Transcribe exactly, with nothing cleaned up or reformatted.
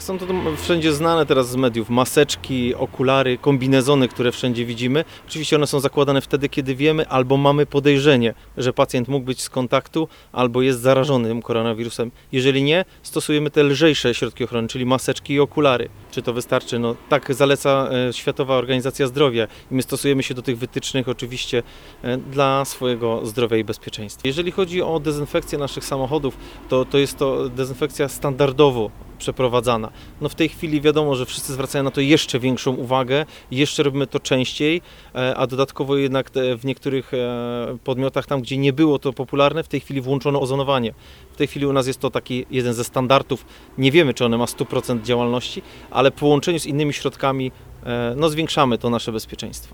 Są to wszędzie znane teraz z mediów maseczki, okulary, kombinezony, które wszędzie widzimy. Oczywiście one są zakładane wtedy, kiedy wiemy albo mamy podejrzenie, że pacjent mógł być z kontaktu albo jest zarażony tym koronawirusem. Jeżeli nie, stosujemy te lżejsze środki ochrony, czyli maseczki i okulary. Czy to wystarczy? No, tak zaleca Światowa Organizacja Zdrowia i my stosujemy się do tych wytycznych oczywiście dla swojego zdrowia i bezpieczeństwa. Jeżeli chodzi o dezynfekcję naszych samochodów, to, to jest to dezynfekcja standardowo przeprowadzana. No w tej chwili wiadomo, że wszyscy zwracają na to jeszcze większą uwagę, jeszcze robimy to częściej, a dodatkowo jednak w niektórych podmiotach, tam gdzie nie było to popularne, w tej chwili włączono ozonowanie. W tej chwili u nas jest to taki jeden ze standardów, nie wiemy, czy one ma sto procent działalności, ale w połączeniu z innymi środkami no, zwiększamy to nasze bezpieczeństwo.